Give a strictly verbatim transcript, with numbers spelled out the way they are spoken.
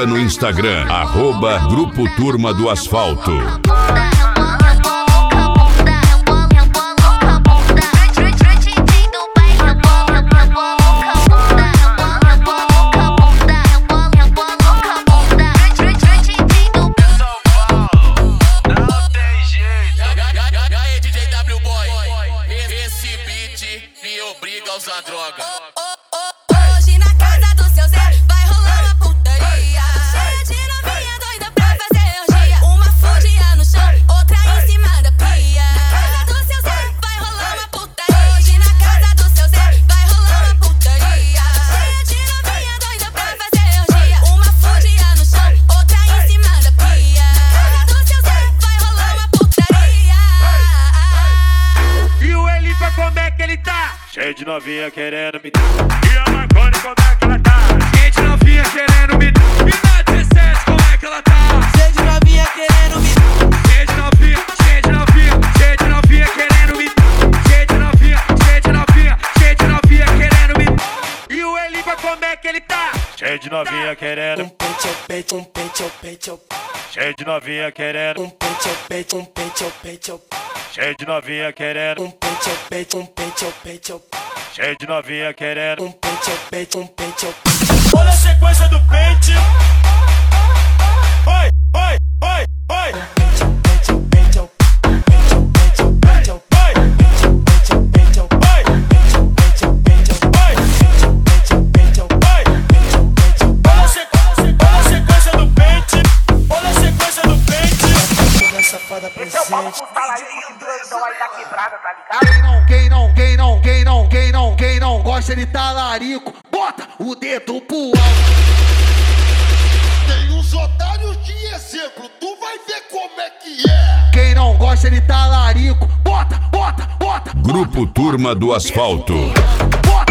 siga no Instagram, arroba Grupo Turma do Asfalto. Usar droga. Hoje na casa do seu Zé vai rolar uma putaria. Cheia de novinha doida pra fazer orgia. Uma fugia no chão, outra em cima da pia. Na casa do seu Zé vai rolar uma putaria. Hoje na casa do seu Zé vai rolar uma putaria. Cheia de novinha doida pra fazer orgia. Uma fugia no chão, outra em cima da pia. Na casa do seu Zé vai rolar uma putaria. E o Elipa, como é que ele tá? Cheio de novinha querendo me dar. E a Marconi, como é que ela tá? Cheio de novinha querendo me dar. E na dezessete, como é que ela tá? Cheio de novinha querendo me dar. Cheio de novinha, cheio de novinha, cheio de novinha querendo me dar. Cheio de novinha, cheio de novinha, cheio de novinha querendo me dar. E o Elipa, como é que ele tá? Cheio de novinha querendo. Um peito, peito, um peito, peito. Cheio de novinha querendo. Um peito, peito, um peito, peito. Cheio de novinha querendo. Um peito, peito, um peito, peito. Cheio de novinha querendo. Um peito, peito, um peito. Olha a sequência do pente. Oi, oi, oi, oi. Peito, peito, peito. Peito, peito, peito. Oi, peito, peito, peito. oi, peito, peito, peito. oi, peito, peito, peito. oi. peito, peito. Olha a sequência, olha a sequência do pente. Olha a sequência do pente. Toda safada presente. Quem não, quem não, quem não, quem não, quem não, quem não gosta de talarico, bota o dedo pro alto. Tem uns otários de exemplo, tu vai ver como é que é. Quem não gosta de talarico, bota, bota, bota. Grupo Turma do Asfalto. Bota